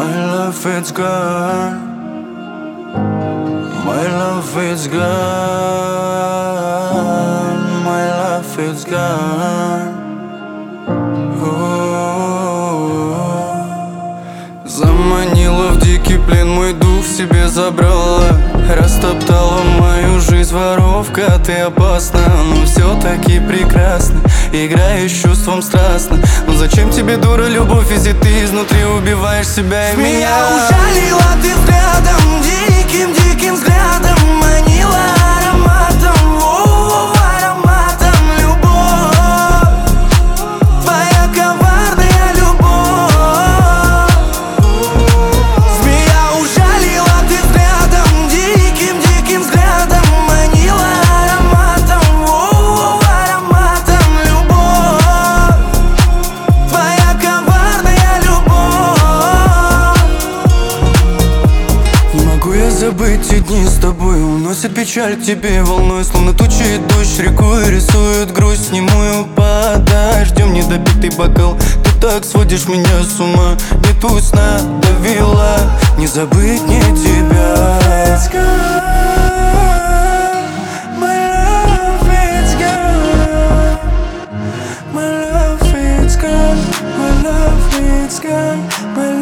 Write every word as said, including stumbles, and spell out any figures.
My love, it's gone. My love, it's gone. My love, it's gone. Заманила в дикий плен, мой дух в себе забрала. Растоптала мою жизнь, воровка, ты опасна. Но все-таки прекрасна, играешь чувством страстно. Но зачем тебе, дура, любовь, если ты изнутри убиваешь себя и меня? Меня ужалила ты взглядом, диким-диким взглядом. Манила ароматом, воу, ароматом. Любовь, твоя коварная любовь. Змея ужалила ты взглядом, диким-диким взглядом. Манила ароматом, воу, ароматом. Любовь, твоя коварная любовь. Не могу я забыть те дни с тобой. Уносит печаль к тебе волной, словно тучи дождь рекой рисует грусть немую под дождем. Недопитый бокал, ты так сводишь меня с ума. Нету сна, довела, не забыть мне тебя. It's gone. My love, it's gone. My love, it's gone. My love, it's gone. My